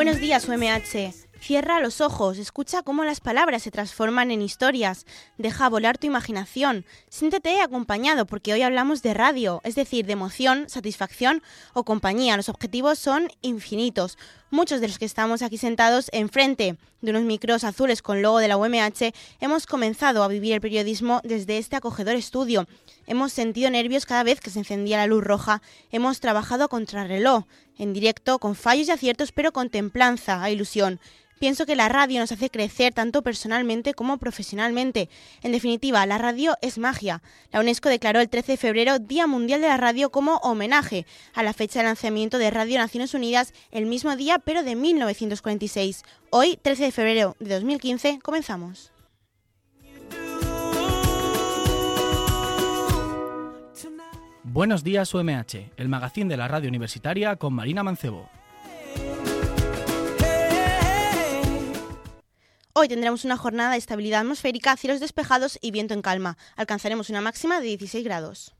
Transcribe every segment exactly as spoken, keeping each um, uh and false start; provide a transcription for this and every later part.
Buenos días, U M H. Cierra los ojos, escucha cómo las palabras se transforman en historias, deja volar tu imaginación, siéntete acompañado porque hoy hablamos de radio, es decir, de emoción, satisfacción o compañía. Los objetivos son infinitos. Muchos de los que estamos aquí sentados enfrente de unos micros azules con logo de la U M H hemos comenzado a vivir el periodismo desde este acogedor estudio. Hemos sentido nervios cada vez que se encendía la luz roja, hemos trabajado a contrarreloj, en directo, con fallos y aciertos, pero con templanza e ilusión. Pienso que la radio nos hace crecer tanto personalmente como profesionalmente. En definitiva, la radio es magia. La UNESCO declaró el trece de febrero Día Mundial de la Radio como homenaje a la fecha de lanzamiento de Radio Naciones Unidas el mismo día, pero de mil novecientos cuarenta y seis. Hoy, trece de febrero de dos mil quince, comenzamos. Buenos días U M H, el magazín de la radio universitaria con Marina Mancebo. Hoy tendremos una jornada de estabilidad atmosférica, cielos despejados y viento en calma. Alcanzaremos una máxima de dieciséis grados.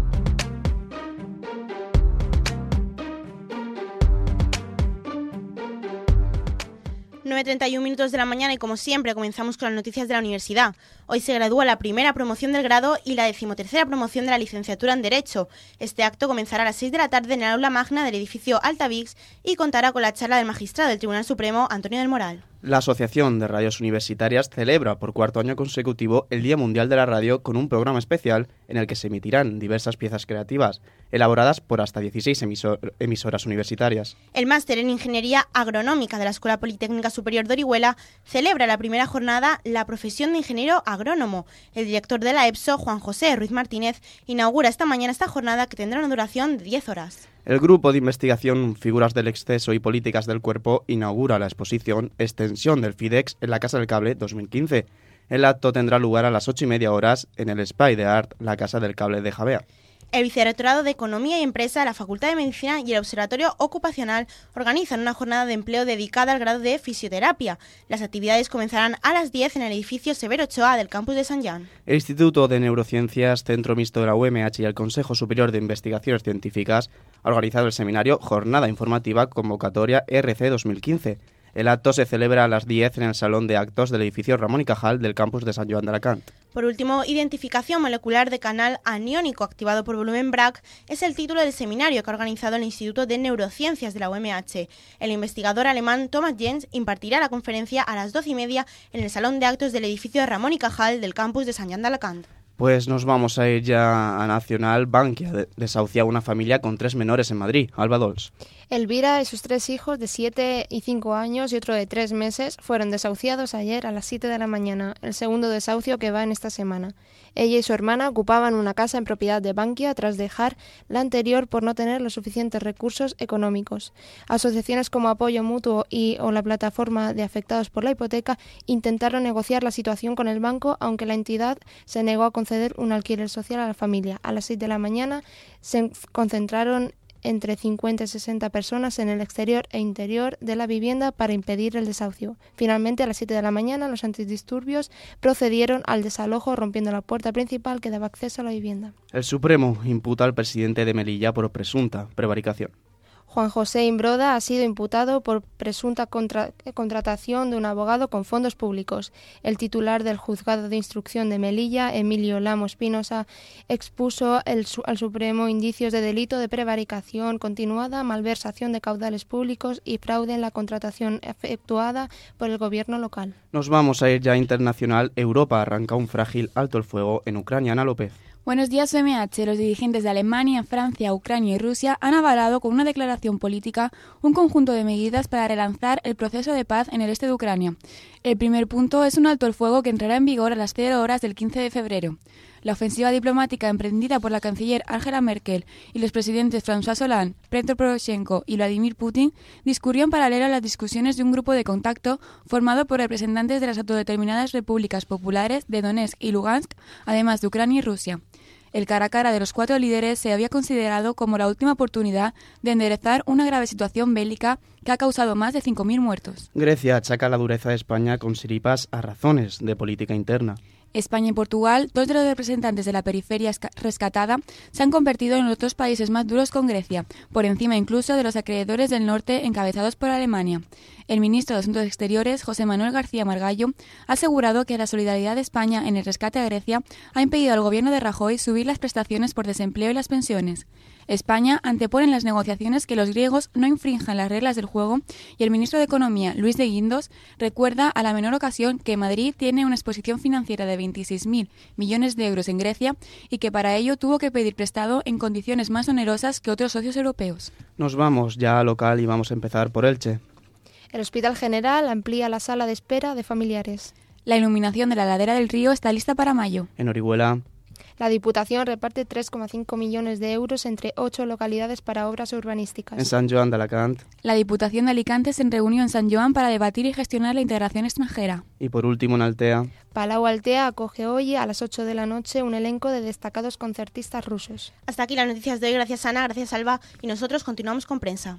nueve y treinta y un minutos de la mañana y como siempre comenzamos con las noticias de la universidad. Hoy se gradúa la primera promoción del grado y la decimotercera promoción de la licenciatura en Derecho. Este acto comenzará a las seis de la tarde en el aula magna del edificio Altavix y contará con la charla del magistrado del Tribunal Supremo, Antonio del Moral. La Asociación de Radios Universitarias celebra por cuarto año consecutivo el Día Mundial de la Radio con un programa especial en el que se emitirán diversas piezas creativas, elaboradas por hasta dieciséis emisor- emisoras universitarias. El máster en Ingeniería Agronómica de la Escuela Politécnica Superior de Orihuela celebra la primera jornada la profesión de ingeniero agrónomo. El director de la EPSO, Juan José Ruiz Martínez, inaugura esta mañana esta jornada que tendrá una duración de diez horas. El Grupo de Investigación Figuras del Exceso y Políticas del Cuerpo inaugura la exposición Extensión del FIDEX en la Casa del Cable dos mil quince. El acto tendrá lugar a las ocho y media horas en el Espai de Art, la Casa del Cable de Javea. El Vicerrectorado de Economía y Empresa, la Facultad de Medicina y el Observatorio Ocupacional organizan una jornada de empleo dedicada al grado de fisioterapia. Las actividades comenzarán a las diez en el edificio Severo Ochoa del campus de San Jan. El Instituto de Neurociencias, Centro Mixto de la U M H y el Consejo Superior de Investigaciones Científicas ha organizado el seminario Jornada Informativa Convocatoria R C dos mil quince. El acto se celebra a las diez en el Salón de Actos del edificio Ramón y Cajal del campus de San Joan de Alacant. Por último, identificación molecular de canal aniónico activado por volumen Bragg es el título del seminario que ha organizado el Instituto de Neurociencias de la U M H. El investigador alemán Thomas Jens impartirá la conferencia a las doce y media en el Salón de Actos del edificio Ramón y Cajal del campus de San Joan de Alacant. Pues nos vamos a ir ya a Nacional. Bankia desahucia a una familia con tres menores en Madrid. Alba Dols. Elvira y sus tres hijos de siete y cinco años y otro de tres meses fueron desahuciados ayer a las siete de la mañana, el segundo desahucio que va en esta semana. Ella y su hermana ocupaban una casa en propiedad de Bankia tras dejar la anterior por no tener los suficientes recursos económicos. Asociaciones como Apoyo Mutuo y o la plataforma de afectados por la hipoteca intentaron negociar la situación con el banco, aunque la entidad se negó a conceder un alquiler social a la familia. A las seis de la mañana se concentraron entre cincuenta y sesenta personas en el exterior e interior de la vivienda para impedir el desahucio. Finalmente, a las siete de la mañana, los antidisturbios procedieron al desalojo rompiendo la puerta principal que daba acceso a la vivienda. El Supremo imputa al presidente de Melilla por presunta prevaricación. Juan José Imbroda ha sido imputado por presunta contra- contratación de un abogado con fondos públicos. El titular del Juzgado de Instrucción de Melilla, Emilio Lamo Espinosa, expuso el, al Supremo indicios de delito de prevaricación continuada, malversación de caudales públicos y fraude en la contratación efectuada por el gobierno local. Nos vamos a ir ya a internacional. Europa arranca un frágil alto el fuego en Ucrania. Ana López. Buenos días U M H. Los dirigentes de Alemania, Francia, Ucrania y Rusia han avalado con una declaración política un conjunto de medidas para relanzar el proceso de paz en el este de Ucrania. El primer punto es un alto el fuego que entrará en vigor a las cero horas del quince de febrero. La ofensiva diplomática emprendida por la canciller Angela Merkel y los presidentes François Hollande, Petro Poroshenko y Vladimir Putin discurrió en paralelo a las discusiones de un grupo de contacto formado por representantes de las autodeterminadas repúblicas populares de Donetsk y Lugansk, además de Ucrania y Rusia. El cara a cara de los cuatro líderes se había considerado como la última oportunidad de enderezar una grave situación bélica que ha causado más de cinco mil muertos. Grecia achaca la dureza de España con siripas a razones de política interna. España y Portugal, dos de los representantes de la periferia rescatada, se han convertido en los dos países más duros con Grecia, por encima incluso de los acreedores del norte encabezados por Alemania. El ministro de Asuntos Exteriores, José Manuel García Margallo, ha asegurado que la solidaridad de España en el rescate a Grecia ha impedido al gobierno de Rajoy subir las prestaciones por desempleo y las pensiones. España antepone en las negociaciones que los griegos no infrinjan las reglas del juego y el ministro de Economía, Luis de Guindos, recuerda a la menor ocasión que Madrid tiene una exposición financiera de veintiséis mil millones de euros en Grecia y que para ello tuvo que pedir prestado en condiciones más onerosas que otros socios europeos. Nos vamos ya al local y vamos a empezar por Elche. El Hospital General amplía la sala de espera de familiares. La iluminación de la ladera del río está lista para mayo. En Orihuela, la Diputación reparte tres coma cinco millones de euros entre ocho localidades para obras urbanísticas. en Sant Joan d'Alacant. La Diputación de Alicante se reunió en San Joan para debatir y gestionar la integración extranjera. Y por último en Altea. Palau Altea acoge hoy a las ocho de la noche un elenco de destacados concertistas rusos. Hasta aquí las noticias de hoy. Gracias Ana, gracias Alba y nosotros continuamos con prensa.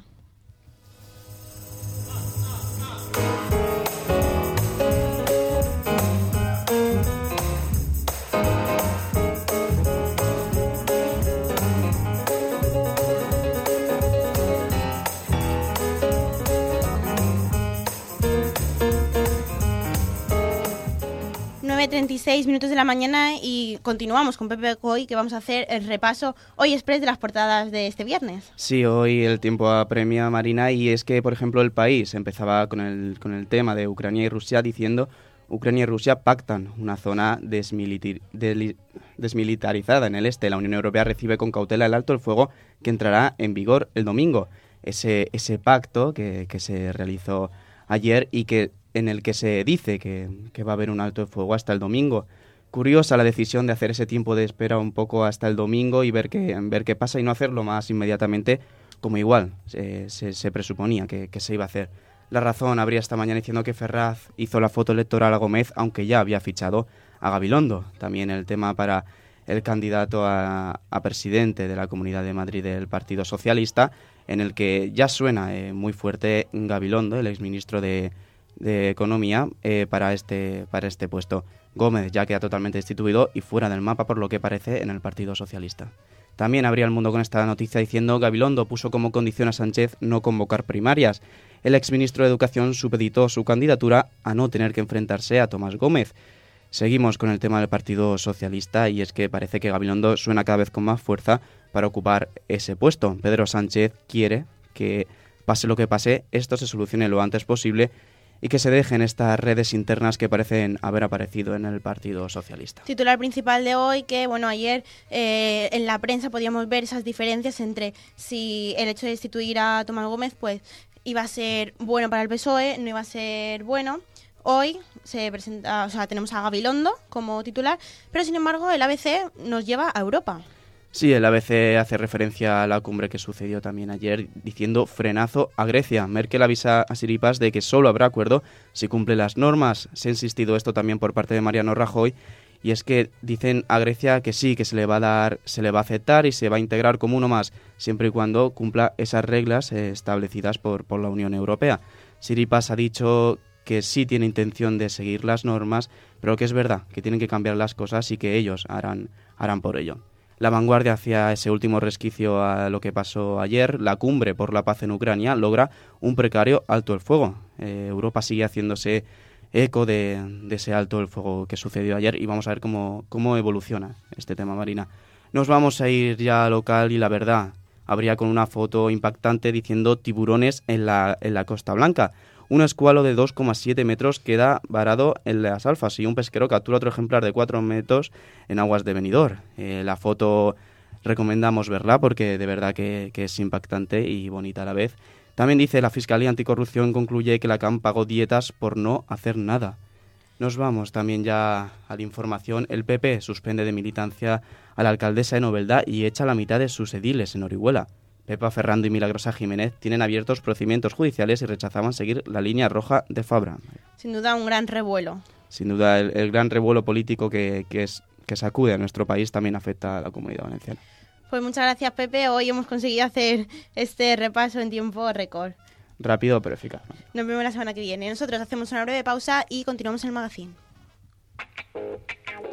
nueve treinta y seis minutos de la mañana y continuamos con Pepe Coy, que vamos a hacer el repaso hoy express de las portadas de este viernes. Sí, hoy el tiempo apremia, Marina, y es que, por ejemplo, El País empezaba con el, con el tema de Ucrania y Rusia diciendo: Ucrania y Rusia pactan una zona desmilitar, del, desmilitarizada en el este. La Unión Europea recibe con cautela el alto el fuego que entrará en vigor el domingo. Ese, ese pacto que, que se realizó ayer y que en el que se dice que, que va a haber un alto de fuego hasta el domingo. Curiosa la decisión de hacer ese tiempo de espera un poco hasta el domingo y ver qué, ver qué pasa y no hacerlo más inmediatamente, como igual eh, se, se presuponía que, que se iba a hacer. La Razón abría esta mañana diciendo que Ferraz hizo la foto electoral a Gómez, aunque ya había fichado a Gabilondo. También el tema para el candidato a, a presidente de la Comunidad de Madrid del Partido Socialista, en el que ya suena eh, muy fuerte Gabilondo, el exministro de de Economía, eh, para este para este puesto. Gómez ya queda totalmente destituido y fuera del mapa, por lo que parece, en el Partido Socialista. También abría El Mundo con esta noticia diciendo: Gabilondo puso como condición a Sánchez no convocar primarias. El exministro de Educación supeditó su candidatura a no tener que enfrentarse a Tomás Gómez. Seguimos con el tema del Partido Socialista y es que parece que Gabilondo suena cada vez con más fuerza para ocupar ese puesto. Pedro Sánchez quiere que, pase lo que pase, esto se solucione lo antes posible y que se dejen estas redes internas que parecen haber aparecido en el Partido Socialista. Titular principal de hoy, que bueno, ayer eh, en la prensa podíamos ver esas diferencias entre si el hecho de destituir a Tomás Gómez pues iba a ser bueno para el P S O E, no iba a ser bueno. Hoy se presenta, o sea, tenemos a Gabilondo como titular, pero sin embargo el A B C nos lleva a Europa. Sí, el A B C hace referencia a la cumbre que sucedió también ayer, diciendo frenazo a Grecia. Merkel avisa a Siripas de que solo habrá acuerdo si cumple las normas. Se ha insistido esto también por parte de Mariano Rajoy, y es que dicen a Grecia que sí, que se le va a dar, se le va a aceptar y se va a integrar como uno más, siempre y cuando cumpla esas reglas eh, establecidas por, por la Unión Europea. Siripas ha dicho que sí tiene intención de seguir las normas, pero que es verdad que tienen que cambiar las cosas y que ellos harán, harán por ello. La Vanguardia hacía ese último resquicio a lo que pasó ayer. La cumbre por la paz en Ucrania logra un precario alto el fuego. Eh, Europa sigue haciéndose eco de, de ese alto el fuego que sucedió ayer y vamos a ver cómo, cómo evoluciona este tema, Marina. Nos vamos a ir ya al local y la verdad, habría con una foto impactante diciendo tiburones en la, en la Costa Blanca. Un escualo de dos coma siete metros queda varado en las alfas y un pesquero captura otro ejemplar de cuatro metros en aguas de Benidorm. Eh, la foto recomendamos verla porque de verdad que, que es impactante y bonita a la vez. También dice la Fiscalía Anticorrupción concluye que la C A M pagó dietas por no hacer nada. Nos vamos también ya a la información. El P P suspende de militancia a la alcaldesa de Novelda y echa la mitad de sus ediles en Orihuela. Pepa Ferrando y Milagrosa Jiménez tienen abiertos procedimientos judiciales y rechazaban seguir la línea roja de Fabra. Sin duda un gran revuelo. Sin duda el, el gran revuelo político que, que, es, que sacude a nuestro país también afecta a la Comunidad Valenciana. Pues muchas gracias, Pepe. Hoy hemos conseguido hacer este repaso en tiempo récord. Rápido pero eficaz, ¿no? Nos vemos la semana que viene. Nosotros hacemos una breve pausa y continuamos en el magazine.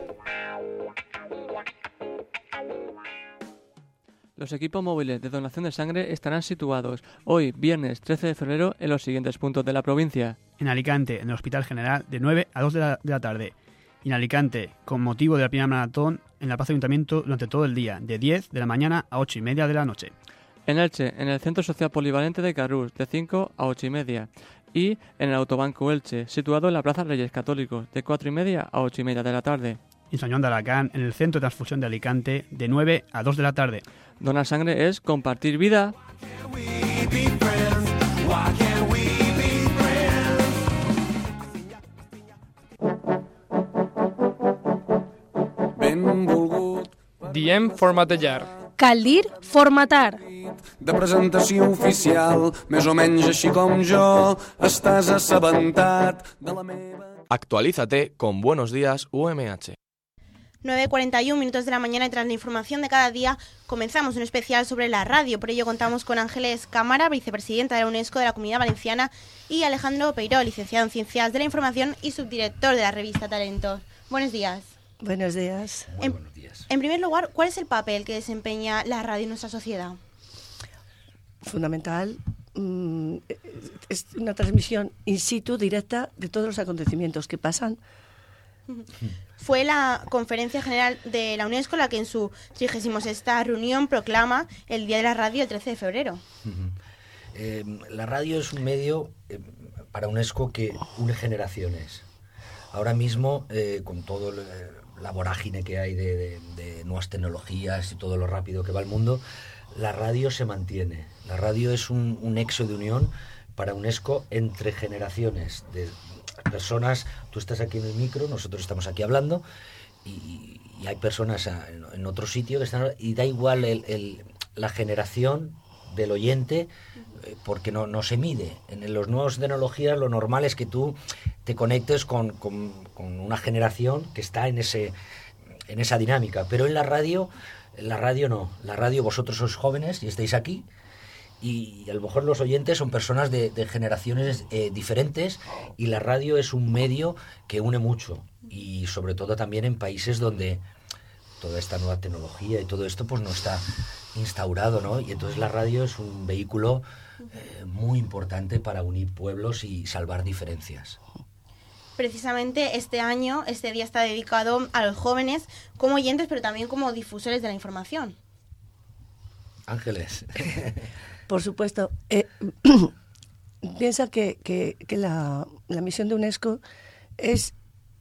Los equipos móviles de donación de sangre estarán situados hoy, viernes trece de febrero, en los siguientes puntos de la provincia. En Alicante, en el Hospital General, de nueve a dos de la, de la tarde. Y en Alicante, con motivo de la primera maratón, en la Plaza de Ayuntamiento durante todo el día, de diez de la mañana a ocho y media de la noche. En Elche, en el Centro Social Polivalente de Carrús, de cinco a ocho y media. Y en el Autobanco Elche, situado en la Plaza Reyes Católicos, de cuatro y media a ocho y media de la tarde. Y en San Juan de Alacant, en el Centro de Transfusión de Alicante, de nueve a dos de la tarde. Donar sangre es compartir vida. Diem formatellar. Cal dir formatar. De presentació oficial, més o menys així com jo, estàs assabentat de la meva... Actualízate con Buenos Días U M H. nueve cuarenta y uno minutos de la mañana y tras la información de cada día comenzamos un especial sobre la radio. Por ello contamos con Ángeles Cámara, vicepresidenta de la UNESCO de la Comunidad Valenciana, y Alejandro Peiró, licenciado en Ciencias de la Información y subdirector de la revista Talentos. Buenos días. Buenos días. Muy en, buenos días. En primer lugar, ¿cuál es el papel que desempeña la radio en nuestra sociedad? Fundamental. Mm, es una transmisión in situ, directa, de todos los acontecimientos que pasan. Fue la Conferencia General de la UNESCO la que en su trigésima sexta reunión proclama el Día de la Radio el trece de febrero. Eh, la radio es un medio eh, para UNESCO que une generaciones. Ahora mismo, eh, con todo el, la vorágine que hay de, de, de nuevas tecnologías y todo lo rápido que va el mundo, la radio se mantiene. La radio es un, un nexo de unión para UNESCO entre generaciones de personas. Tú estás aquí en el micro, nosotros estamos aquí hablando y, y hay personas en, en otro sitio que están, y da igual el, el, la generación del oyente, eh, porque no, no se mide. En las nuevas tecnologías lo normal es que tú te conectes con, con, con una generación que está en ese en esa dinámica, pero en la radio en la radio no. La radio, vosotros sois jóvenes y estáis aquí, y a lo mejor los oyentes son personas de, de generaciones eh, diferentes, y la radio es un medio que une mucho, y sobre todo también en países donde toda esta nueva tecnología y todo esto pues no está instaurado, ¿no? Y entonces la radio es un vehículo eh, muy importante para unir pueblos y salvar diferencias. Precisamente este año, este día está dedicado a los jóvenes como oyentes, pero también como difusores de la información. Ángeles. Por supuesto. Eh, piensa que, que, que la, la misión de UNESCO es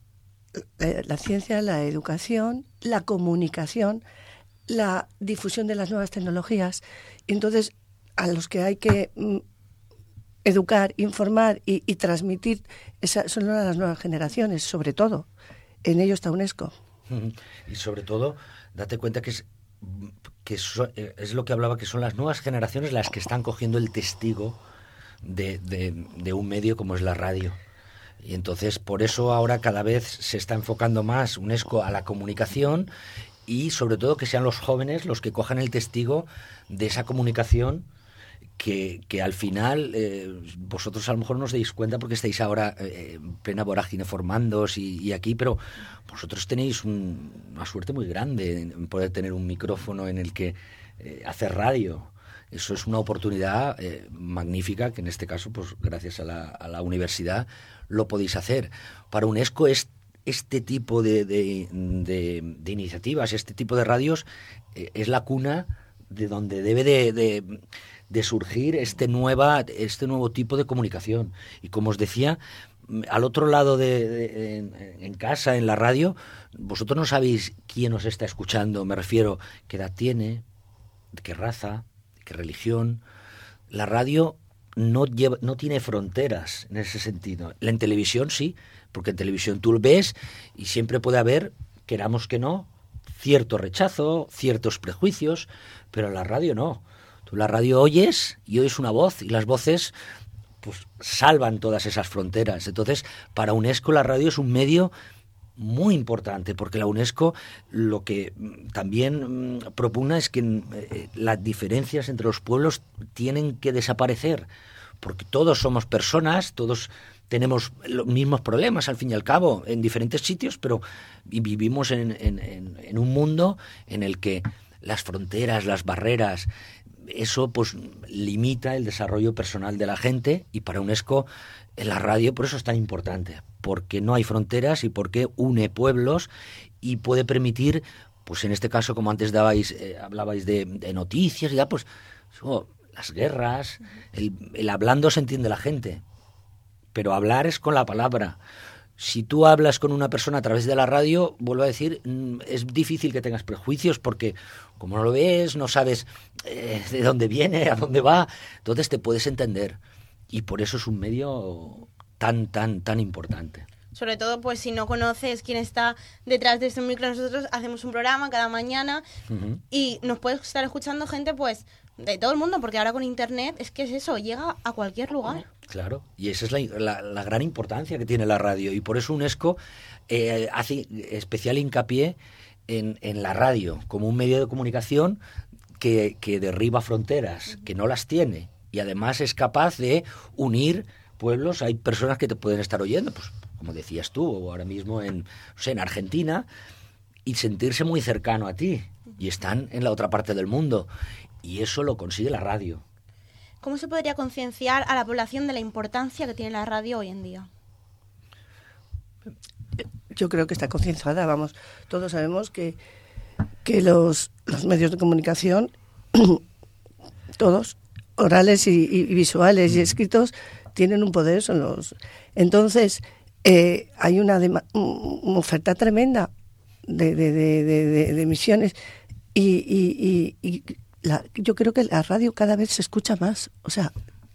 la, la ciencia, la educación, la comunicación, la difusión de las nuevas tecnologías. Entonces, a los que hay que mm, educar, informar y, y transmitir esa, son las nuevas generaciones, sobre todo. En ello está UNESCO. Y sobre todo, date cuenta que es que so, es lo que hablaba, que son las nuevas generaciones las que están cogiendo el testigo de, de, de un medio como es la radio. Y entonces por eso ahora cada vez se está enfocando más UNESCO a la comunicación, y sobre todo que sean los jóvenes los que cojan el testigo de esa comunicación que, que al final eh, vosotros a lo mejor no os dais cuenta porque estáis ahora eh, en plena vorágine formándoos y, y aquí, pero vosotros tenéis un, una suerte muy grande en poder tener un micrófono en el que eh, hacer radio. Eso es una oportunidad eh, magnífica, que en este caso, pues gracias a la, a la universidad, lo podéis hacer. Para UNESCO es este tipo de, de, de, de iniciativas, este tipo de radios, eh, es la cuna de donde debe de, de, de surgir este, nueva, este nuevo tipo de comunicación. Y como os decía, al otro lado de, de en, en casa, en la radio, vosotros no sabéis quién os está escuchando. Me refiero, qué edad tiene, qué raza, qué religión. La radio no lleva, no tiene fronteras en ese sentido. En televisión sí, porque en televisión tú lo ves y siempre puede haber, queramos que no, cierto rechazo, ciertos prejuicios, pero en la radio no. Tú la radio oyes y oyes una voz, y las voces pues salvan todas esas fronteras. Entonces, para UNESCO la radio es un medio muy importante, porque la UNESCO lo que también mmm, propugna es que eh, las diferencias entre los pueblos tienen que desaparecer, porque todos somos personas, todos tenemos los mismos problemas al fin y al cabo en diferentes sitios, pero vivimos en, en, en, en un mundo en el que las fronteras, las barreras. Eso pues limita el desarrollo personal de la gente, y para UNESCO la radio por eso es tan importante, porque no hay fronteras y porque une pueblos y puede permitir, pues en este caso, como antes dabais, eh, hablabais de, de noticias y ya, pues oh, las guerras, el, el hablando se entiende la gente, pero hablar es con la palabra. Si tú hablas con una persona a través de la radio, vuelvo a decir, es difícil que tengas prejuicios porque como no lo ves, no sabes eh, de dónde viene, a dónde va, entonces te puedes entender. Y por eso es un medio tan, tan, tan importante. Sobre todo, pues si no conoces quién está detrás de este micro, nosotros hacemos un programa cada mañana uh-huh. y nos puedes estar escuchando gente, pues, de todo el mundo, porque ahora con internet es que es eso, llega a cualquier lugar. Claro, y esa es la, la, la gran importancia que tiene la radio, y por eso UNESCO eh, hace especial hincapié en, en la radio como un medio de comunicación que, que derriba fronteras, que no las tiene, y además es capaz de unir pueblos. Hay personas que te pueden estar oyendo, pues como decías tú, o ahora mismo en, no sé, en Argentina, y sentirse muy cercano a ti, y están en la otra parte del mundo, y eso lo consigue la radio. ¿Cómo se podría concienciar a la población de la importancia que tiene la radio hoy en día? Yo creo que está concienciada, vamos, todos sabemos que, que los, los medios de comunicación, todos, orales y, y visuales y escritos, tienen un poder, son los... Entonces, eh, hay una, dema- una oferta tremenda de, de, de, de, de, de emisiones y... y, y, y La, yo creo que la radio cada vez se escucha más. O sea,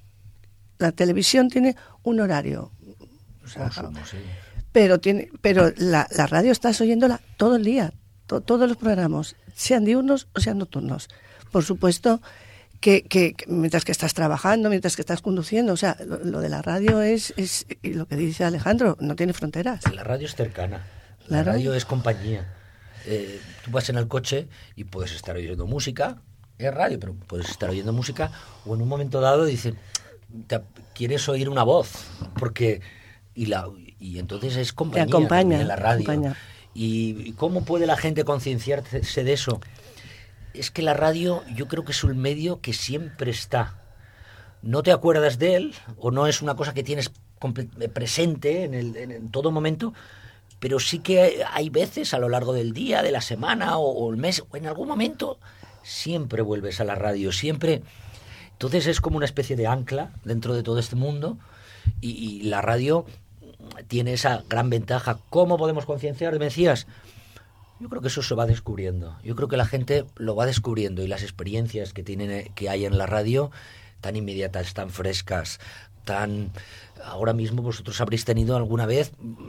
la televisión tiene un horario. O sea, Consumo, sí. Pero tiene, pero la, la radio estás oyéndola todo el día, to, todos los programas, sean diurnos o sean nocturnos. Por supuesto que, que, que mientras que estás trabajando, mientras que estás conduciendo, o sea, lo, lo de la radio es, es, y lo que dice Alejandro, no tiene fronteras. La radio es cercana, la claro. radio es compañía. Eh, tú vas en el coche y puedes estar oyendo música. Es radio, pero puedes estar oyendo música, o en un momento dado dicen, te, quieres oír una voz, porque y la y entonces es compañía, te acompaña en la radio. Acompaña. ¿Y cómo puede la gente concienciarse de eso? Es que la radio, yo creo que es un medio que siempre está. No te acuerdas de él, o no es una cosa que tienes presente en, el, en todo momento, pero sí que hay veces a lo largo del día, de la semana o, o el mes, o en algún momento siempre vuelves a la radio, siempre. Entonces es como una especie de ancla dentro de todo este mundo, y, y la radio tiene esa gran ventaja. ¿Cómo podemos concienciar? ¿Me decías? Yo creo que eso se va descubriendo. Yo creo que la gente lo va descubriendo, y las experiencias que tienen, que hay en la radio, tan inmediatas, tan frescas, tan... Ahora mismo vosotros habréis tenido alguna vez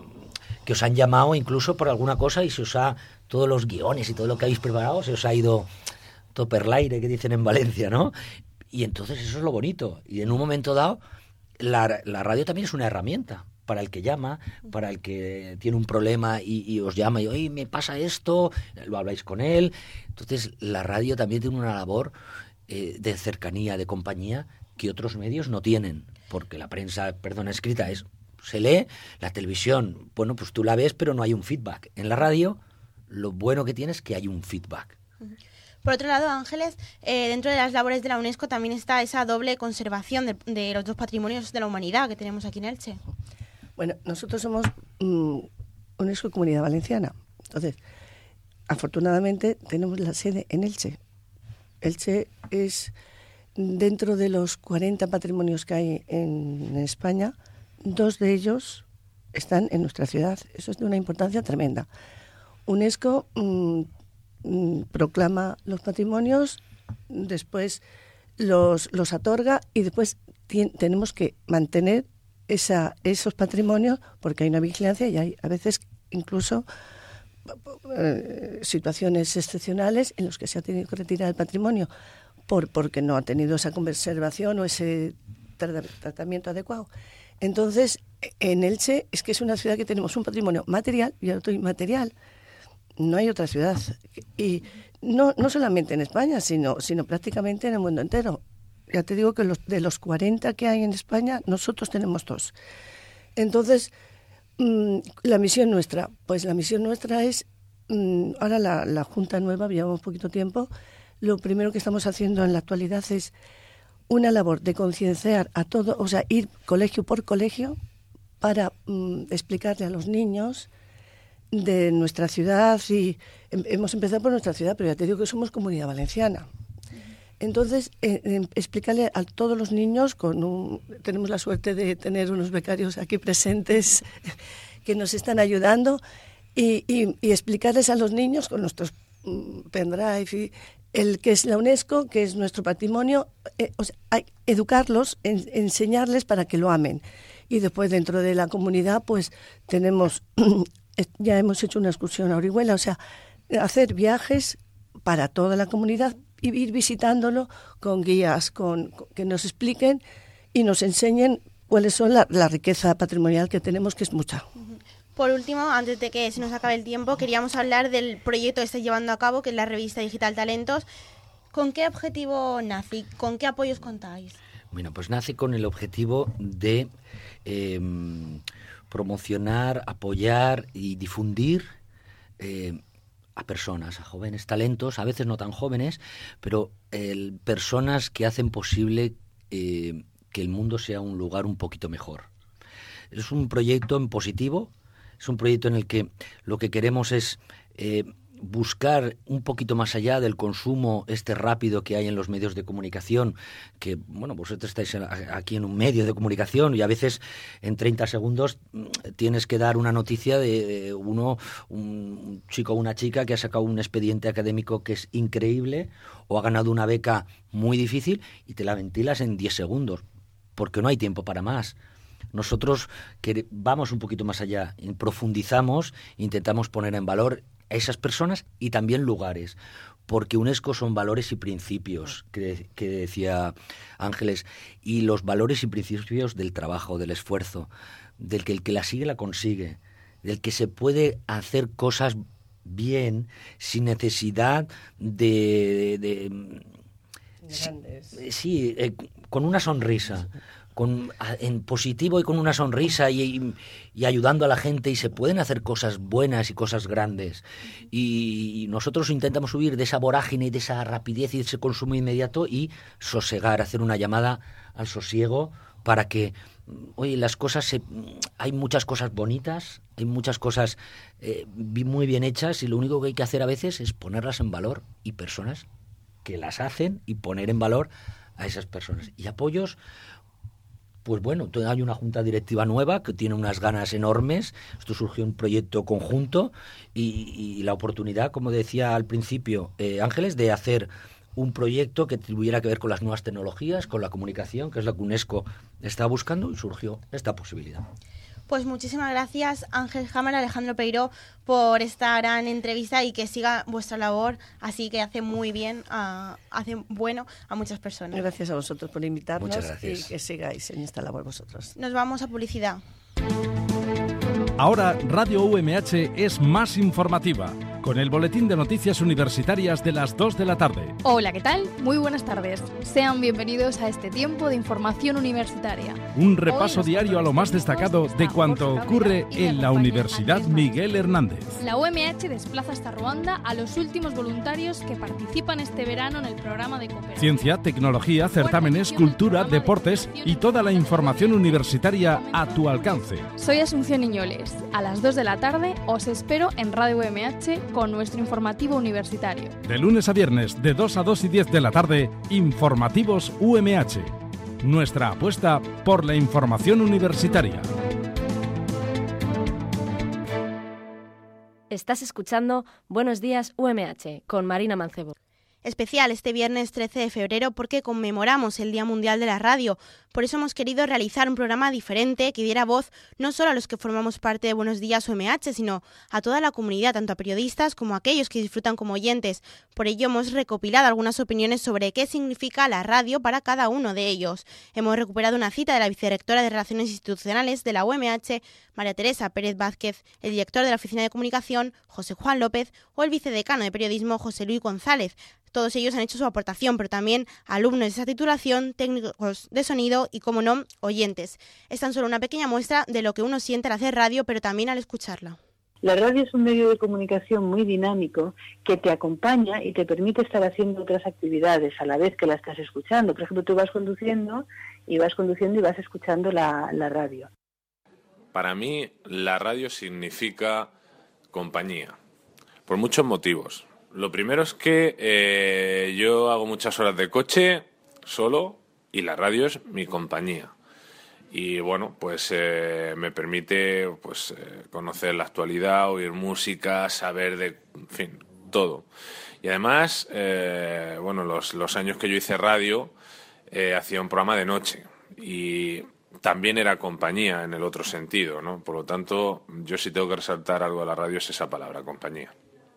que os han llamado incluso por alguna cosa y se os ha... Todos los guiones y todo lo que habéis preparado se os ha ido... toperlaire, que dicen en Valencia, ¿no? Y entonces eso es lo bonito. Y en un momento dado, la, la radio también es una herramienta para el que llama, para el que tiene un problema y, y os llama y, oye, me pasa esto, lo habláis con él. Entonces, la radio también tiene una labor eh, de cercanía, de compañía, que otros medios no tienen. Porque la prensa, perdón, escrita es, se lee, la televisión, bueno, pues tú la ves, pero no hay un feedback. En la radio, lo bueno que tiene es que hay un feedback. Por otro lado, Ángeles, eh, dentro de las labores de la UNESCO también está esa doble conservación de, de los dos patrimonios de la humanidad que tenemos aquí en Elche. Bueno, nosotros somos um, UNESCO Comunidad Valenciana. Entonces, afortunadamente tenemos la sede en Elche. Elche es, dentro de los cuarenta patrimonios que hay en España, dos de ellos están en nuestra ciudad. Eso es de una importancia tremenda. UNESCO... Um, proclama los patrimonios, después los, los otorga y después tien, tenemos que mantener esa, esos patrimonios porque hay una vigilancia y hay a veces incluso eh, situaciones excepcionales en las que se ha tenido que retirar el patrimonio por, porque no ha tenido esa conservación o ese tra- tratamiento adecuado. Entonces, en Elche es que es una ciudad que tenemos un patrimonio material y otro inmaterial. No hay otra ciudad. Y no, no solamente en España, sino, sino prácticamente en el mundo entero. Ya te digo que los, de los cuarenta que hay en España, nosotros tenemos dos. Entonces, mmm, la misión nuestra, pues la misión nuestra es mm, ahora la, la Junta nueva, llevamos poquito tiempo, lo primero que estamos haciendo en la actualidad es una labor de concienciar a todo, o sea, ir colegio por colegio para mm, explicarle a los niños de nuestra ciudad, y em, hemos empezado por nuestra ciudad, pero ya te digo que somos Comunidad Valenciana. Entonces, eh, eh, explicarle a todos los niños, con un, tenemos la suerte de tener unos becarios aquí presentes que nos están ayudando, y, y, y explicarles a los niños con nuestros mm, pendrive y el que es la UNESCO, que es nuestro patrimonio, eh, o sea, hay, educarlos, en, enseñarles para que lo amen. Y después dentro de la comunidad, pues tenemos, ya hemos hecho una excursión a Orihuela, o sea, hacer viajes para toda la comunidad y ir visitándolo con guías, con, con que nos expliquen y nos enseñen cuáles son la, la riqueza patrimonial que tenemos, que es mucha. Por último, antes de que se nos acabe el tiempo, queríamos hablar del proyecto que estáis llevando a cabo, que es la revista digital Talentos. ¿Con qué objetivo nace? ¿Con qué apoyos contáis? Bueno, pues nace con el objetivo de eh, promocionar, apoyar y difundir eh, a personas, a jóvenes talentos, a veces no tan jóvenes, pero eh, personas que hacen posible eh, que el mundo sea un lugar un poquito mejor. Es un proyecto en positivo. Es un proyecto en el que lo que queremos es eh, buscar un poquito más allá del consumo este rápido que hay en los medios de comunicación, que, bueno, vosotros estáis aquí en un medio de comunicación y a veces en treinta segundos tienes que dar una noticia de uno, un chico o una chica que ha sacado un expediente académico que es increíble o ha ganado una beca muy difícil y te la ventilas en diez segundos, porque no hay tiempo para más. Nosotros que vamos un poquito más allá, profundizamos, intentamos poner en valor a esas personas y también lugares, porque UNESCO son valores y principios, que, que decía Ángeles, y los valores y principios del trabajo, del esfuerzo, del que el que la sigue la consigue, del que se puede hacer cosas bien sin necesidad de... de, de sí, eh, con una sonrisa. Con, en positivo y con una sonrisa y, y, y ayudando a la gente, y se pueden hacer cosas buenas y cosas grandes, y, y nosotros intentamos huir de esa vorágine y de esa rapidez y de ese consumo inmediato y sosegar, hacer una llamada al sosiego para que, oye, las cosas, se, hay muchas cosas bonitas, hay muchas cosas eh, muy bien hechas, y lo único que hay que hacer a veces es ponerlas en valor, y personas que las hacen y poner en valor a esas personas. Y apoyos, pues bueno, hay una junta directiva nueva que tiene unas ganas enormes. Esto surgió un proyecto conjunto y, y la oportunidad, como decía al principio eh, Ángeles, de hacer un proyecto que tuviera que ver con las nuevas tecnologías, con la comunicación, que es lo que UNESCO está buscando, y surgió esta posibilidad. Pues muchísimas gracias, Ángel Jámara, Alejandro Peiró, por esta gran entrevista, y que siga vuestra labor, así que hace muy bien, uh, hace bueno a muchas personas. Gracias a vosotros por invitarnos. Muchas gracias. Y que sigáis en esta labor vosotros. Nos vamos a publicidad. Ahora Radio U M H es más informativa, con el boletín de noticias universitarias de las dos de la tarde. Hola, ¿qué tal? Muy buenas tardes. Sean bienvenidos a este tiempo de información universitaria. Un repaso diario a lo más destacado de cuanto ocurre en la Universidad Miguel Hernández. La U M H desplaza hasta Ruanda a los últimos voluntarios que participan este verano en el programa de cooperación. Ciencia, tecnología, certámenes, cultura, deportes y toda la información universitaria a tu alcance. Soy Asunción Iñoles. A las dos de la tarde os espero en Radio U M H con nuestro informativo universitario. De lunes a viernes, de dos a dos y diez de la tarde, Informativos U M H. Nuestra apuesta por la información universitaria. Estás escuchando Buenos Días U M H con Marina Mancebo. Especial este viernes trece de febrero porque conmemoramos el Día Mundial de la Radio. Por eso hemos querido realizar un programa diferente que diera voz no solo a los que formamos parte de Buenos Días U M H, sino a toda la comunidad, tanto a periodistas como a aquellos que disfrutan como oyentes. Por ello hemos recopilado algunas opiniones sobre qué significa la radio para cada uno de ellos. Hemos recuperado una cita de la vicerrectora de Relaciones Institucionales de la U M H, María Teresa Pérez Vázquez, el director de la Oficina de Comunicación, José Juan López, o el vicedecano de Periodismo, José Luis González. Todos ellos han hecho su aportación, pero también alumnos de esa titulación, técnicos de sonido y, como no, oyentes. Es tan solo una pequeña muestra de lo que uno siente al hacer radio, pero también al escucharla. La radio es un medio de comunicación muy dinámico que te acompaña y te permite estar haciendo otras actividades a la vez que la estás escuchando. Por ejemplo, tú vas conduciendo y vas conduciendo y vas escuchando la, la radio. Para mí, la radio significa compañía, por muchos motivos. Lo primero es que eh, yo hago muchas horas de coche solo y la radio es mi compañía. Y bueno, pues eh, me permite pues eh, conocer la actualidad, oír música, saber de, en fin, todo. Y además, eh, bueno, los, los años que yo hice radio, eh, hacía un programa de noche y también era compañía en el otro sentido, ¿no? Por lo tanto, yo sí tengo que resaltar algo de la radio es esa palabra, compañía.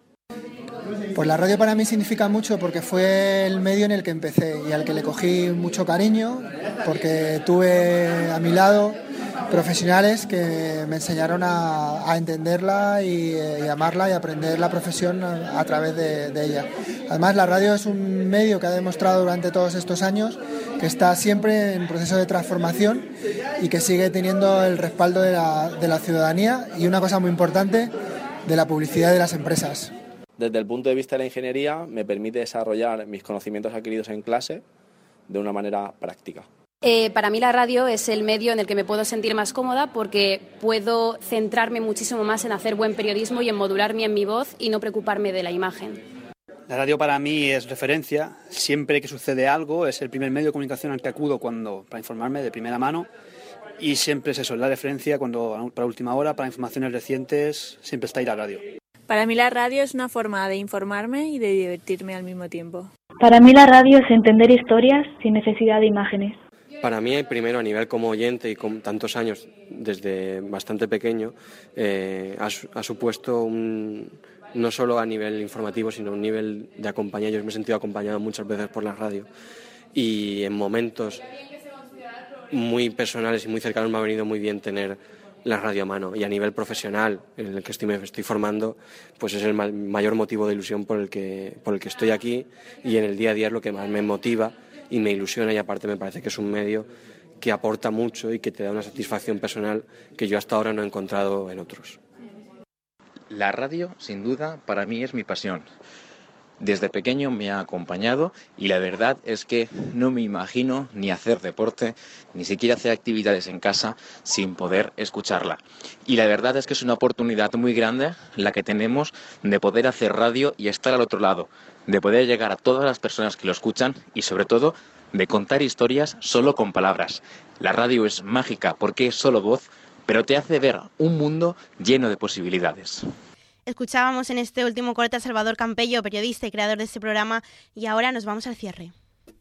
Pues la radio para mí significa mucho porque fue el medio en el que empecé y al que le cogí mucho cariño, porque tuve a mi lado profesionales que me enseñaron a, a entenderla y, y amarla y aprender la profesión a, a través de, de ella. Además, la radio es un medio que ha demostrado durante todos estos años que está siempre en proceso de transformación y que sigue teniendo el respaldo de la, de la ciudadanía y una cosa muy importante, de la publicidad de las empresas. Desde el punto de vista de la ingeniería, me permite desarrollar mis conocimientos adquiridos en clase de una manera práctica. Eh, para mí la radio es el medio en el que me puedo sentir más cómoda porque puedo centrarme muchísimo más en hacer buen periodismo y en modularme en mi voz y no preocuparme de la imagen. La radio para mí es referencia. Siempre que sucede algo es el primer medio de comunicación al que acudo cuando, para informarme de primera mano. Y siempre es eso, la referencia cuando para última hora, para informaciones recientes, siempre está ahí la radio. Para mí la radio es una forma de informarme y de divertirme al mismo tiempo. Para mí la radio es entender historias sin necesidad de imágenes. Para mí, primero, a nivel como oyente y con tantos años, desde bastante pequeño, eh, ha, ha supuesto un, no solo a nivel informativo, sino un nivel de acompañar. Yo me he sentido acompañado muchas veces por la radio y en momentos muy personales y muy cercanos me ha venido muy bien tener la radio a mano, y a nivel profesional en el que estoy, me estoy formando, pues es el ma- mayor motivo de ilusión por el que por el que estoy aquí, y en el día a día es lo que más me motiva y me ilusiona, y aparte me parece que es un medio que aporta mucho y que te da una satisfacción personal que yo hasta ahora no he encontrado en otros. La radio, sin duda, para mí es mi pasión. Desde pequeño me ha acompañado y la verdad es que no me imagino ni hacer deporte, ni siquiera hacer actividades en casa sin poder escucharla. Y la verdad es que es una oportunidad muy grande la que tenemos de poder hacer radio y estar al otro lado, de poder llegar a todas las personas que lo escuchan y sobre todo de contar historias solo con palabras. La radio es mágica porque es solo voz, pero te hace ver un mundo lleno de posibilidades. Escuchábamos en este último corte a Salvador Campello, periodista y creador de este programa, y ahora nos vamos al cierre.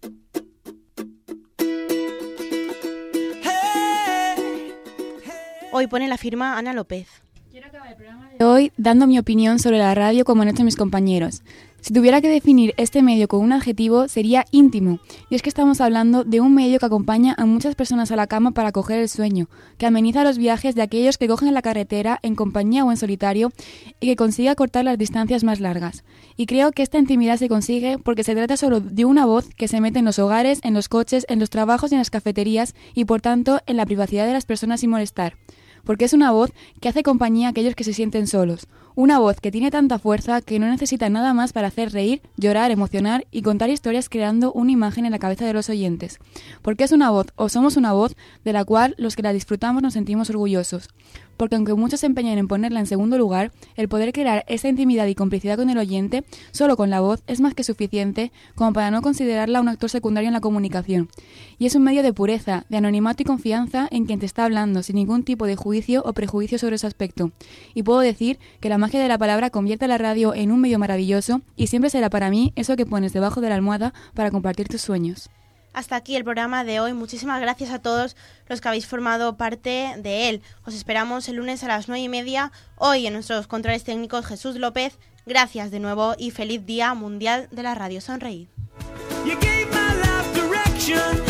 Hoy pone la firma Ana López. Quiero acabar el programa de hoy dando mi opinión sobre la radio como han hecho mis compañeros. Si tuviera que definir este medio con un adjetivo, sería íntimo. Y es que estamos hablando de un medio que acompaña a muchas personas a la cama para coger el sueño, que ameniza los viajes de aquellos que cogen la carretera en compañía o en solitario y que consigue acortar las distancias más largas. Y creo que esta intimidad se consigue porque se trata solo de una voz que se mete en los hogares, en los coches, en los trabajos y en las cafeterías y, por tanto, en la privacidad de las personas sin molestar. Porque es una voz que hace compañía a aquellos que se sienten solos. Una voz que tiene tanta fuerza que no necesita nada más para hacer reír, llorar, emocionar y contar historias creando una imagen en la cabeza de los oyentes. Porque es una voz, o somos una voz, de la cual los que la disfrutamos nos sentimos orgullosos. Porque aunque muchos se empeñan en ponerla en segundo lugar, el poder crear esa intimidad y complicidad con el oyente, solo con la voz, es más que suficiente como para no considerarla un actor secundario en la comunicación. Y es un medio de pureza, de anonimato y confianza en quien te está hablando, sin ningún tipo de juicio o prejuicio sobre ese aspecto. Y puedo decir que la magia de la palabra convierte a la radio en un medio maravilloso y siempre será para mí eso que pones debajo de la almohada para compartir tus sueños. Hasta aquí el programa de hoy. Muchísimas gracias a todos los que habéis formado parte de él. Os esperamos el lunes a las nueve y media. Hoy en nuestros controles técnicos Jesús López. Gracias de nuevo y feliz Día Mundial de la Radio. Sonreíd.